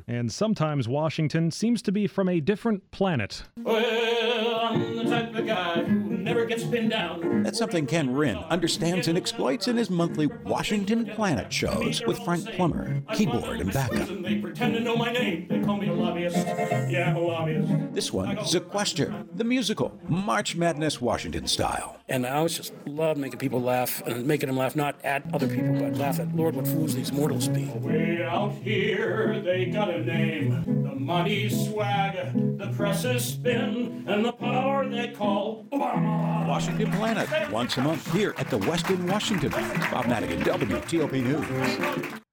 And sometimes Washington seems to be from a different planet. Well, I'm the type of guy who never gets pinned down. That's something Ken Wren understands and exploits in his monthly Washington Planet shows with Frank Plummer, keyboard and backup. They pretend to know my name. They call me a lobbyist. Yeah, I'm a lobbyist. This one, Zequester, the musical, March Madness Washington style. And I always just love making people laugh and making them laugh not at other people, but laugh at, Lord, what fools these mortals be. Way out here, they got a name. The money swag, the presses spin, and the power they call Obama. Washington Planet, once a month here at the Westin Washington. Bob Madigan, WTOP News.